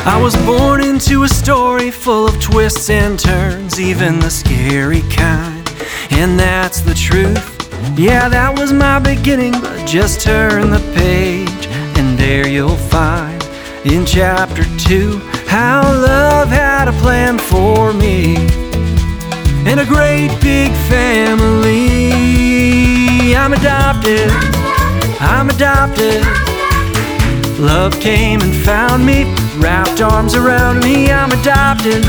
I was born into a story full of twists and turns, even the scary kind, and that's the truth. Yeah, that was my beginning, but just turn the page and there you'll find in chapter 2 how love had a plan for me and a great big family. I'm adopted, I'm adopted. Love came and found me, wrapped arms around me. I'm adopted.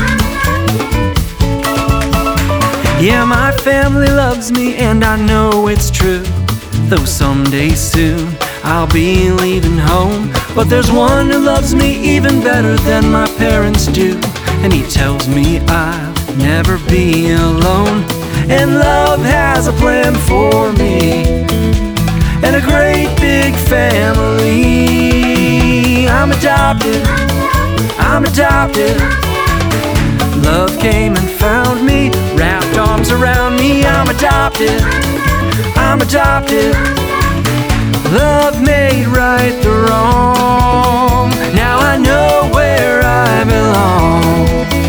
Yeah, my family loves me and I know it's true, though someday soon I'll be leaving home. But there's one who loves me even better than my parents do, and he tells me I'll never be alone. And love has a plan for me and a great big family. I'm adopted, I'm adopted. Love came and found me, wrapped arms around me. I'm adopted, I'm adopted. Love made right the wrong. Now I know where I belong.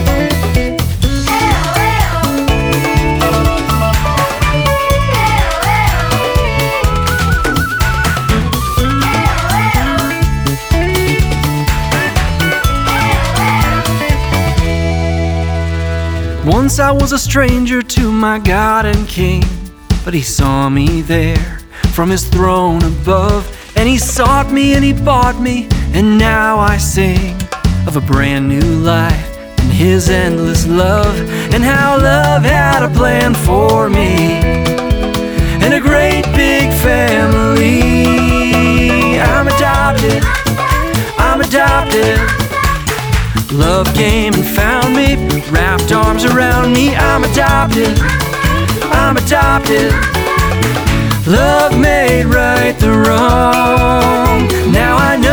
Once I was a stranger to my God and King, but he saw me there from his throne above, and he sought me and he bought me, and now I sing of a brand new life and his endless love, and how love had a plan for me and a great big family. I'm adopted, I'm adopted. Love came and found me, wrapped arms around me. I'm adopted, I'm adopted. Love made right the wrong. Now I know